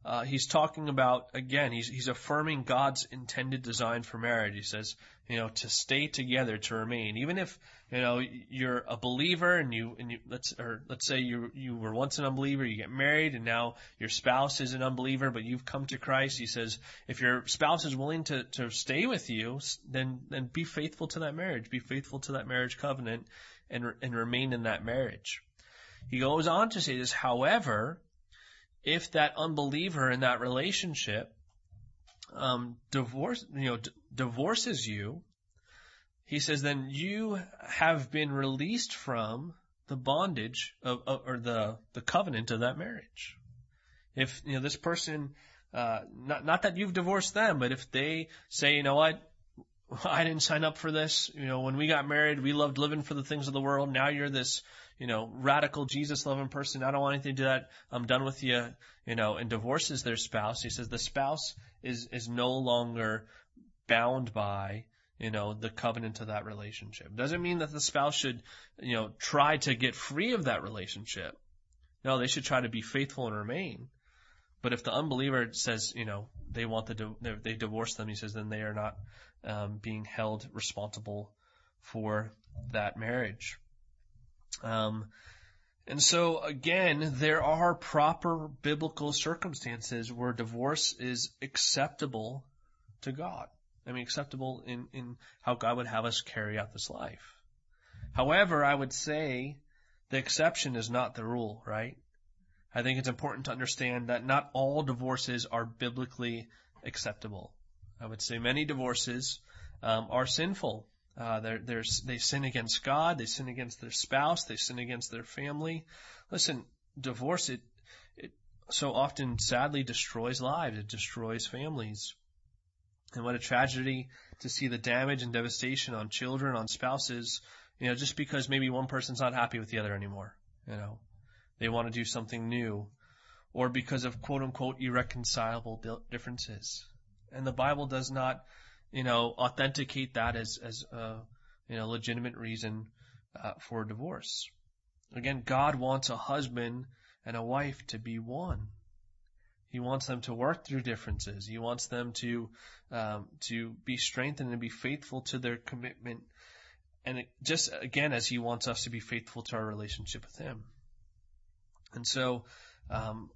uh, he's talking about, again, he's, he's affirming God's intended design for marriage. He says, you know, to stay together, to remain. Even if, you know, you're a believer and you, and you, let's, or let's say you, you were once an unbeliever, you get married and now your spouse is an unbeliever, but you've come to Christ. He says, if your spouse is willing to, to stay with you, then, then be faithful to that marriage. Be faithful to that marriage covenant and, and remain in that marriage. He goes on to say this, however, if that unbeliever in that relationship um, divorce, you know, d- divorces you, he says, then you have been released from the bondage of, of or the the covenant of that marriage. If you know this person, uh, not not that you've divorced them, but if they say, you know what, I didn't sign up for this. You know, when we got married, we loved living for the things of the world. Now you're this, you know, radical Jesus-loving person. I don't want anything to do that. I'm done with you, you know, and divorces their spouse. He says the spouse is, is no longer bound by, you know, the covenant of that relationship. Doesn't mean that the spouse should, you know, try to get free of that relationship. No, they should try to be faithful and remain. But if the unbeliever says, you know, they want the, they divorce them, he says, then they are not um, being held responsible for that marriage. Um, and so again, there are proper biblical circumstances where divorce is acceptable to God. I mean, acceptable in, in how God would have us carry out this life. However, I would say the exception is not the rule, right? I think it's important to understand that not all divorces are biblically acceptable. I would say many divorces um, are sinful. Uh, they're, they're, they sin against God. They sin against their spouse. They sin against their family. Listen, divorce, it, it so often sadly destroys lives. It destroys families. And what a tragedy to see the damage and devastation on children, on spouses, you know, just because maybe one person's not happy with the other anymore, you know. They want to do something new, or because of quote unquote irreconcilable differences. And the Bible does not, you know, authenticate that as, as a, you know, legitimate reason uh, for divorce. Again, God wants a husband and a wife to be one. He wants them to work through differences. He wants them to, um, to be strengthened and be faithful to their commitment. And it, just again, as He wants us to be faithful to our relationship with Him. And so, um,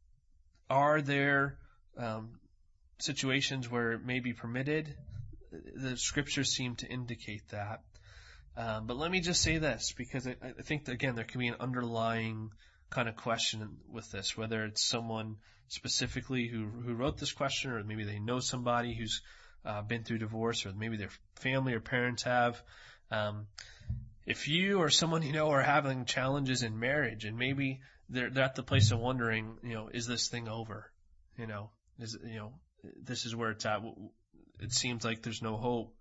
are there um, situations where it may be permitted? The scriptures seem to indicate that. Um, but let me just say this, because I, I think that, again, there can be an underlying kind of question with this, whether it's someone specifically who who wrote this question, or maybe they know somebody who's uh, been through divorce, or maybe their family or parents have. Um, if you or someone you know are having challenges in marriage, and maybe they're, they're at the place of wondering, you know, is this thing over? You know, is you know, this is where it's at. It seems like there's no hope.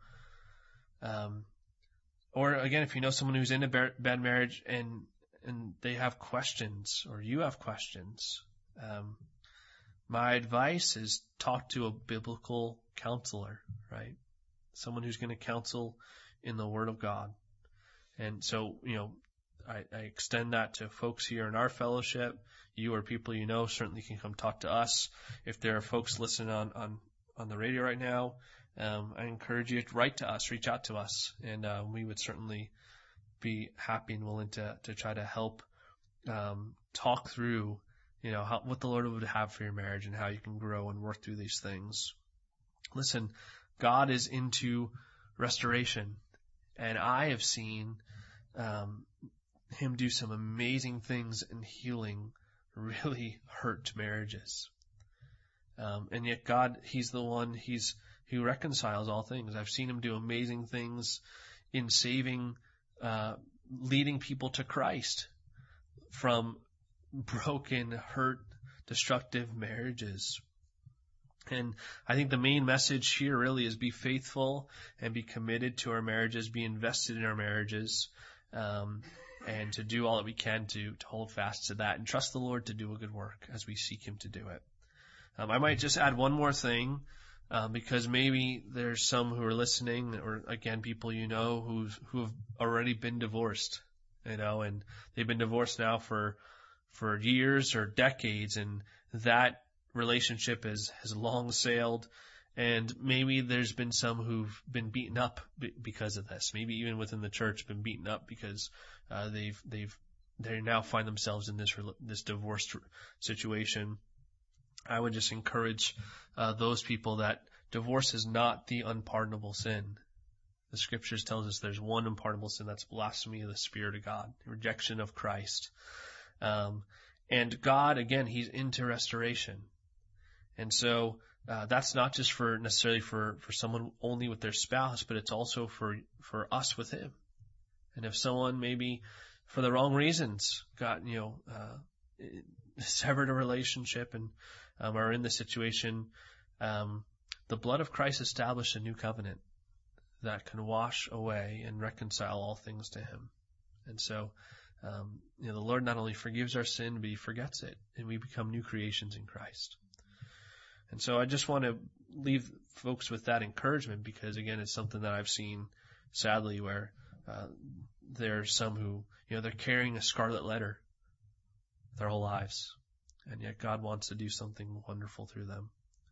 Um, or again, if you know someone who's in a bad marriage and and they have questions, or you have questions, um, my advice is talk to a biblical counselor, right? Someone who's going to counsel in the Word of God. And so, you know, I, I extend that to folks here in our fellowship. You or people you know certainly can come talk to us. If there are folks listening on, on, on the radio right now, um, I encourage you to write to us, reach out to us, and uh, we would certainly be happy and willing to, to try to help um, talk through, you know, how, what the Lord would have for your marriage and how you can grow and work through these things. Listen, God is into restoration. And I have seen um, Him do some amazing things in healing really hurt marriages. Um, and yet God, He's the one, He's who reconciles all things. I've seen Him do amazing things in saving, uh, leading people to Christ from broken, hurt, destructive marriages. And I think the main message here really is be faithful and be committed to our marriages, be invested in our marriages, um, and to do all that we can to, to hold fast to that and trust the Lord to do a good work as we seek Him to do it. Um, I might just add one more thing, uh, because maybe there's some who are listening, or again, people you know who've, who have already been divorced, you know, and they've been divorced now for, for years or decades, and that relationship has, has long sailed, and maybe there's been some who've been beaten up b- because of this. Maybe even within the church been beaten up because uh, they've they've they now find themselves in this this divorced situation. I would just encourage uh, those people that divorce is not the unpardonable sin. The scriptures tells us there's one unpardonable sin, that's blasphemy of the Spirit of God, rejection of Christ. Um, and God, again, He's into restoration. And so uh, that's not just for necessarily for, for someone only with their spouse, but it's also for for us with Him. And if someone maybe for the wrong reasons got, you know, uh, severed a relationship and um, are in the situation, um, the blood of Christ established a new covenant that can wash away and reconcile all things to Him. And so, um, you know, the Lord not only forgives our sin, but He forgets it, and we become new creations in Christ. And so I just want to leave folks with that encouragement because, again, it's something that I've seen, sadly, where uh, there are some who, you know, they're carrying a scarlet letter their whole lives, and yet God wants to do something wonderful through them.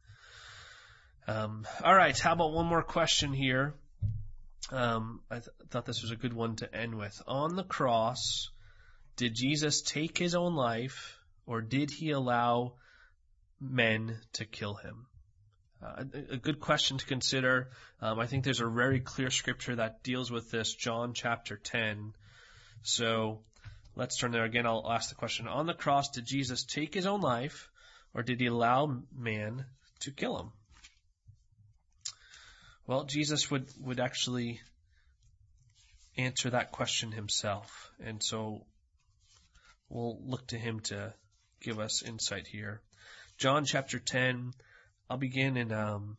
Um, all right, how about one more question here? Um, I th- thought this was a good one to end with. On the cross, did Jesus take His own life, or did He allow men to kill Him? Uh, a, a good question to consider. Um, I think there's a very clear scripture that deals with this, John chapter ten. So let's turn there again. I'll ask the question. On the cross, did Jesus take His own life, or did He allow man to kill Him? Well, Jesus would, would actually answer that question Himself. And so we'll look to Him to give us insight here. John chapter ten, I'll begin in um,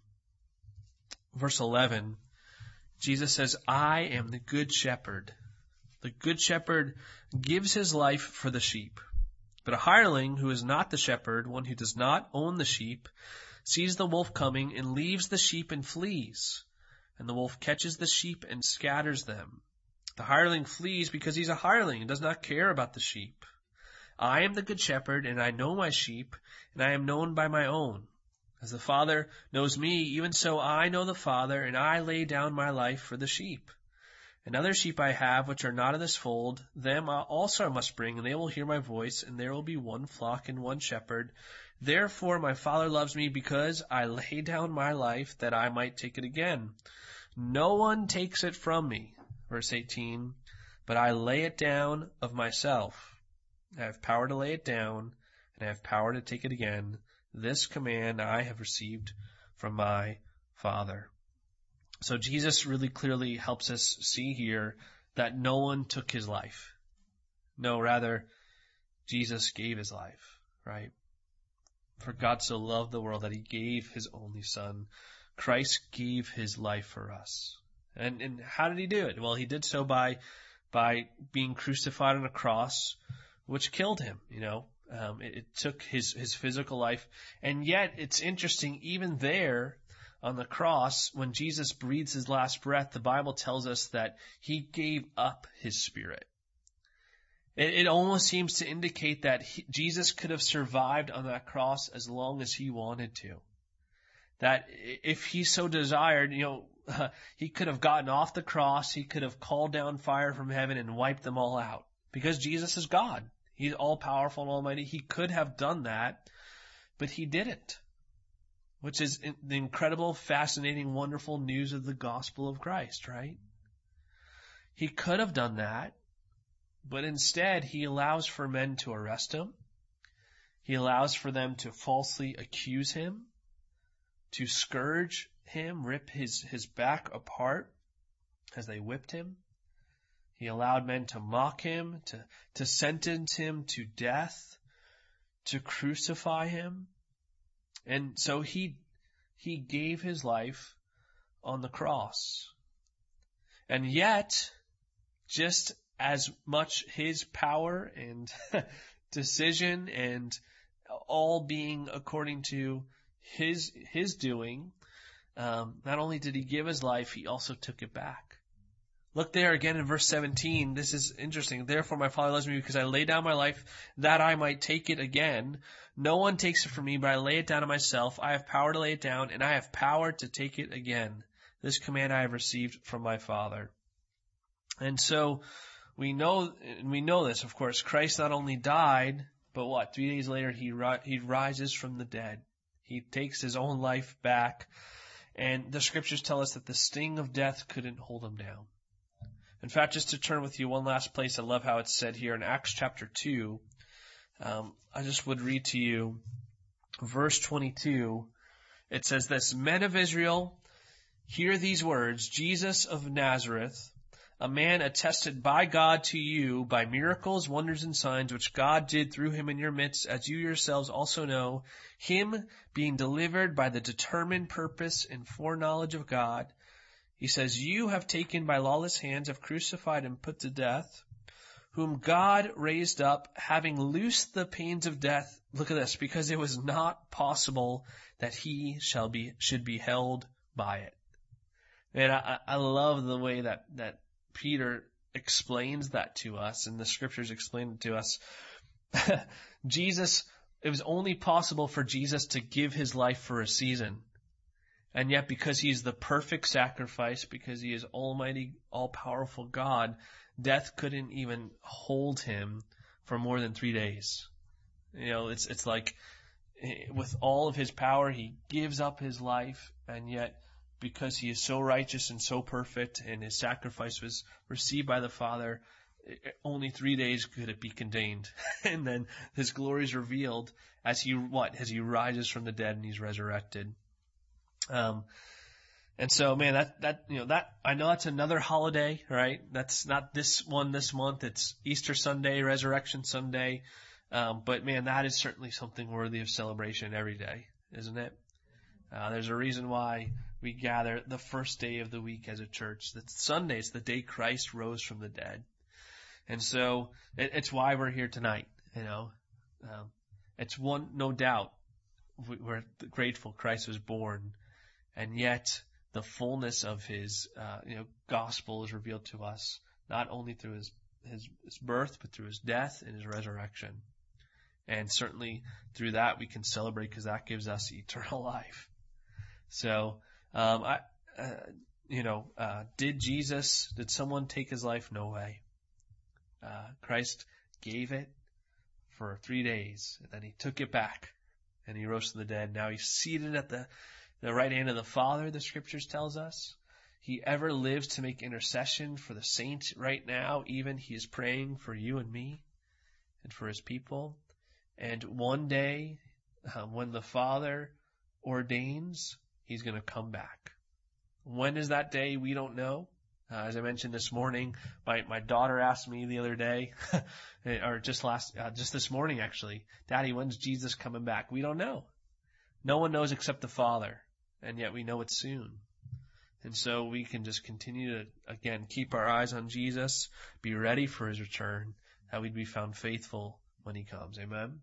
verse eleven. Jesus says, I am the good shepherd. The good shepherd gives his life for the sheep. But a hireling who is not the shepherd, one who does not own the sheep, sees the wolf coming and leaves the sheep and flees. And the wolf catches the sheep and scatters them. The hireling flees because he's a hireling and does not care about the sheep. I am the good shepherd, and I know my sheep, and I am known by my own. As the Father knows me, even so I know the Father, and I lay down my life for the sheep. And other sheep I have, which are not of this fold, them also I must bring, and they will hear my voice, and there will be one flock and one shepherd. Therefore my Father loves me, because I lay down my life, that I might take it again. No one takes it from me. Verse eighteen, but I lay it down of myself. I have power to lay it down, and I have power to take it again. This command I have received from my Father. So Jesus really clearly helps us see here that no one took His life. No, rather, Jesus gave His life, right? For God so loved the world that He gave His only Son. Christ gave His life for us. And, and how did He do it? Well, He did so by, by being crucified on a cross, which killed Him, you know. Um, it, it took his, his physical life. And yet, it's interesting, even there on the cross, when Jesus breathes His last breath, the Bible tells us that He gave up His spirit. It, it almost seems to indicate that he, Jesus could have survived on that cross as long as He wanted to. That if He so desired, you know, uh, He could have gotten off the cross, He could have called down fire from heaven and wiped them all out. Because Jesus is God. He's all-powerful and almighty. He could have done that, but He didn't. Which is the incredible, fascinating, wonderful news of the gospel of Christ, right? He could have done that, but instead He allows for men to arrest Him. He allows for them to falsely accuse Him, to scourge Him, rip his, his back apart as they whipped Him. He allowed men to mock Him, to, to sentence Him to death, to crucify Him. And so he, he gave His life on the cross. And yet, just as much His power and decision and all being according to His, His doing, um, not only did He give His life, He also took it back. Look there again in verse seventeen. This is interesting. Therefore my Father loves me because I lay down my life that I might take it again. No one takes it from me, but I lay it down of myself. I have power to lay it down, and I have power to take it again. This command I have received from my Father. And so we know, and we know this, of course. Christ not only died, but what? Three days later he ri- he rises from the dead. He takes his own life back. And the scriptures tell us that the sting of death couldn't hold him down. In fact, just to turn with you one last place, I love how it's said here in Acts chapter two. Um, I just would read to you verse twenty-two. It says this, Men of Israel, hear these words, Jesus of Nazareth, a man attested by God to you by miracles, wonders, and signs which God did through him in your midst, as you yourselves also know, him being delivered by the determined purpose and foreknowledge of God. He says, you have taken by lawless hands, have crucified and put to death, whom God raised up, having loosed the pains of death. Look at this, because it was not possible that he shall be should be held by it. And I, I love the way that, that Peter explains that to us, and the scriptures explain it to us. Jesus, it was only possible for Jesus to give his life for a season. And yet, because he is the perfect sacrifice, because he is almighty, all-powerful God, death couldn't even hold him for more than three days. You know, it's it's like with all of his power, he gives up his life, and yet because he is so righteous and so perfect, and his sacrifice was received by the Father, only three days could it be contained. And then his glory is revealed as he what? As he rises from the dead and he's resurrected. Um, and so, man, that, that, you know, that, I know that's another holiday, right? That's not this one this month. It's Easter Sunday, Resurrection Sunday. Um, but man, that is certainly something worthy of celebration every day, isn't it? Uh, there's a reason why we gather the first day of the week as a church. That's Sunday. It's the day Christ rose from the dead. And so it, it's why we're here tonight, you know. Um, it's one, no doubt, we're grateful Christ was born. And yet, the fullness of his, uh, you know, gospel is revealed to us, not only through his, his, his birth, but through his death and his resurrection. And certainly through that we can celebrate because that gives us eternal life. So, um, I, uh, you know, uh, did Jesus, did someone take his life? No way. Uh, Christ gave it for three days, and then he took it back, and he rose from the dead. Now he's seated at the The right hand of the Father, the scriptures tells us. He ever lives to make intercession for the saints right now. Even he is praying for you and me and for his people. And one day, um, when the Father ordains, he's going to come back. When is that day? We don't know. Uh, as I mentioned this morning, my, my daughter asked me the other day, or just last, uh, just this morning actually, Daddy, when's Jesus coming back? We don't know. No one knows except the Father. And yet we know it's soon. And so we can just continue to, again, keep our eyes on Jesus, be ready for his return, that we'd be found faithful when he comes. Amen?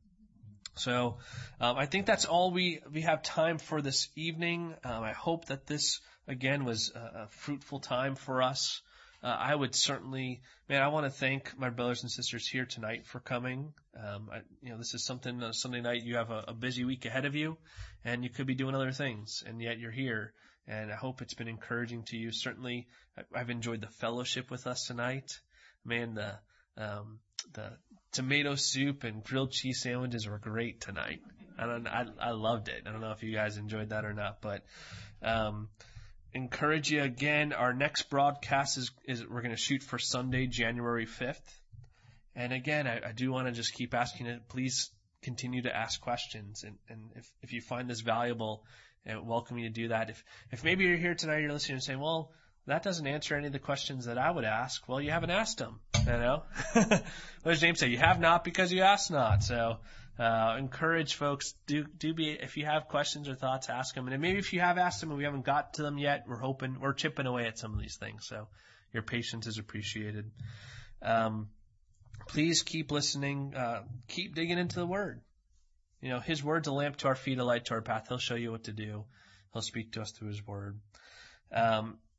So um, I think that's all we, we have time for this evening. Um, I hope that this, again, was a, a fruitful time for us. Uh, I would certainly, man, I want to thank my brothers and sisters here tonight for coming. Um, I, you know, this is something, on a Sunday night, you have a, a busy week ahead of you, and you could be doing other things, and yet you're here. And I hope it's been encouraging to you. Certainly, I've enjoyed the fellowship with us tonight. Man, the, um, the tomato soup and grilled cheese sandwiches were great tonight. I don't, I, I loved it. I don't know if you guys enjoyed that or not, but, um, encourage you again. Our next broadcast is, is we're going to shoot for Sunday, January fifth. And again, I, I do want to just keep asking it. Please continue to ask questions. And, and if, if you find this valuable, I welcome you to do that. If, if maybe you're here tonight, you're listening and saying, well, that doesn't answer any of the questions that I would ask. Well, you haven't asked them, you know? What does James say? You have not because you ask not. So, uh, encourage folks, do, do be, if you have questions or thoughts, ask them. And maybe if you have asked them and we haven't got to them yet, we're hoping, we're chipping away at some of these things. So your patience is appreciated. Um, please keep listening, uh, keep digging into the Word. You know, his Word's a lamp to our feet, a light to our path. He'll show you what to do. He'll speak to us through his Word. Um,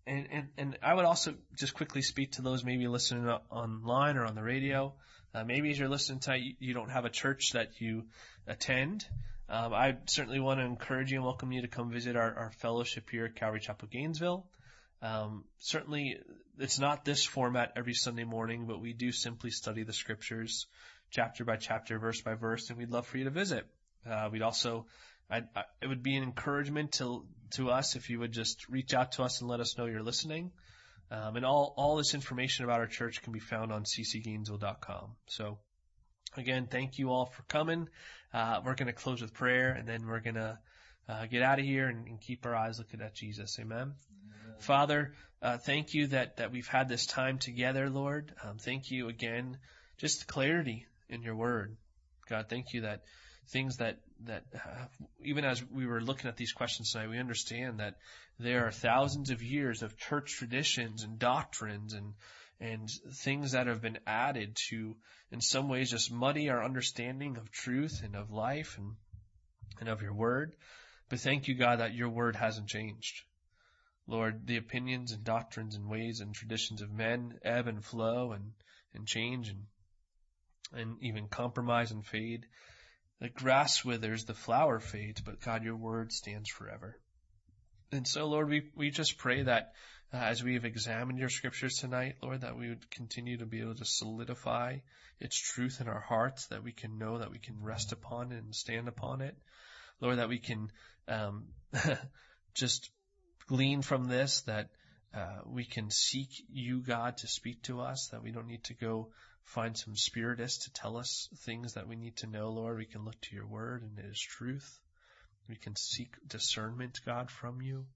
and, and, and I would also just quickly speak to those maybe listening online or on the radio. Uh, maybe as you're listening tonight, you, you don't have a church that you attend. Um, I certainly want to encourage you and welcome you to come visit our, our fellowship here at Calvary Chapel Gainesville. Um, certainly it's not this format every Sunday morning, but we do simply study the scriptures chapter by chapter, verse by verse, and we'd love for you to visit. Uh, we'd also, I, I, it would be an encouragement to, to us if you would just reach out to us and let us know you're listening. Um, and all, all this information about our church can be found on c c gainesville dot com. So again, thank you all for coming. Uh, we're going to close with prayer, and then we're going to Uh, get out of here and, and keep our eyes looking at Jesus. Amen. Amen. Father, uh, thank you that, that we've had this time together, Lord. Um, thank you again, just clarity in your word. God, thank you that things that, that, uh, even as we were looking at these questions tonight, we understand that there are thousands of years of church traditions and doctrines and, and things that have been added to, in some ways, just muddy our understanding of truth and of life and, and of your word. But thank you, God, that your word hasn't changed. Lord, the opinions and doctrines and ways and traditions of men ebb and flow and, and change and, and even compromise and fade. The grass withers, the flower fades, but God, your word stands forever. And so, Lord, we, we just pray that uh, as we have examined your scriptures tonight, Lord, that we would continue to be able to solidify its truth in our hearts, that we can know that we can rest upon it and stand upon it. Lord, that we can um, just glean from this, that uh, we can seek you, God, to speak to us, that we don't need to go find some spiritist to tell us things that we need to know, Lord. We can look to your word, and it is truth. We can seek discernment, God, from you.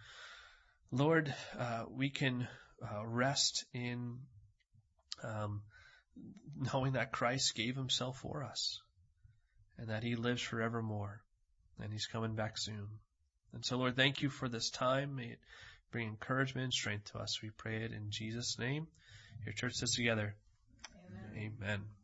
Lord, uh, we can uh, rest in um, knowing that Christ gave himself for us and that he lives forevermore. And he's coming back soon. And so, Lord, thank you for this time. May it bring encouragement and strength to us. We pray it in Jesus' name. Your church says together. Amen. Amen.